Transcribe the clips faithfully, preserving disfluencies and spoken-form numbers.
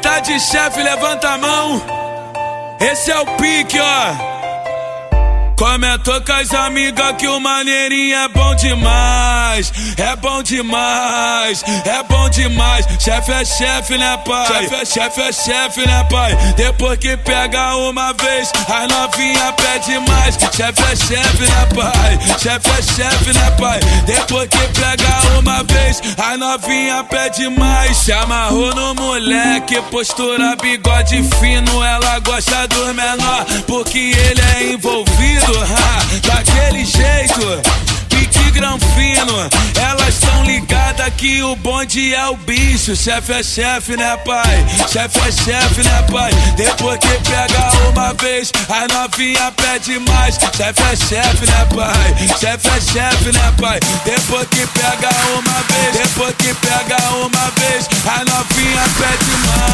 tá de chefe, levanta a mão. Esse é o pique, ó. Comentou com as amigas que o maneirinho é bom demais. É bom demais, é bom demais. Chefe é chefe, né, pai? Chefe é chefe, é chefe, né, pai? Depois que pega uma vez, as novinha pede mais. Chefe é chefe, né, pai? Chefe é chefe, né, pai? Depois que pega uma vez, as novinha pede mais. Se amarrou no moleque, postura, bigode fino. Ela gosta do menor, porque ele é envolvido. Daquele jeito, pique granfino. Elas tão ligadas que o bonde é o bicho. Chefe é chefe, né, pai? Chefe é chefe, né, pai? Depois que pega uma vez, a novinha pede mais. Chefe é chefe, né, pai? Chefe é chefe, né, pai? Depois que pega uma vez, depois que pega uma vez, a novinha pede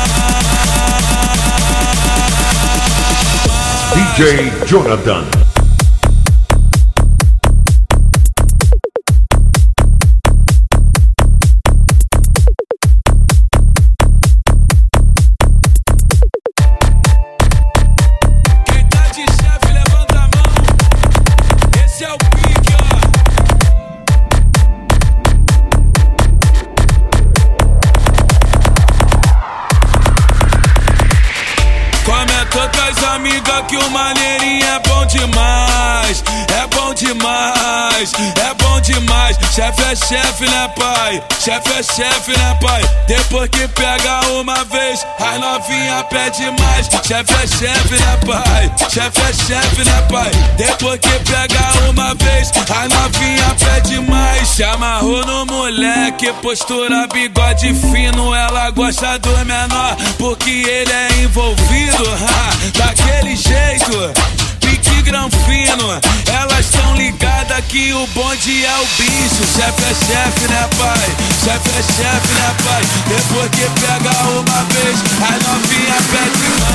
mais. D J Jonathan. Comentou com as amigas que o maneirinho é bom demais. É bom demais, é bom demais. Chefe é chefe, né, pai? Chefe é chefe, né, pai? Depois que pega uma vez, as novinha pede mais. Chefe é chefe, né, pai? Chefe é chefe, né, pai? Depois que pega uma vez, as novinha pede mais. Se amarrou no moleque, postura, bigode fino. Ela gosta do menor, porque ele é envolvido. Daquele jeito, pique granfino. Elas tão ligadas que o bonde é o bicho. Chefe é chefe, né, pai? Chefe é chefe, né, pai? Depois que pega uma vez, a novinha pede mais.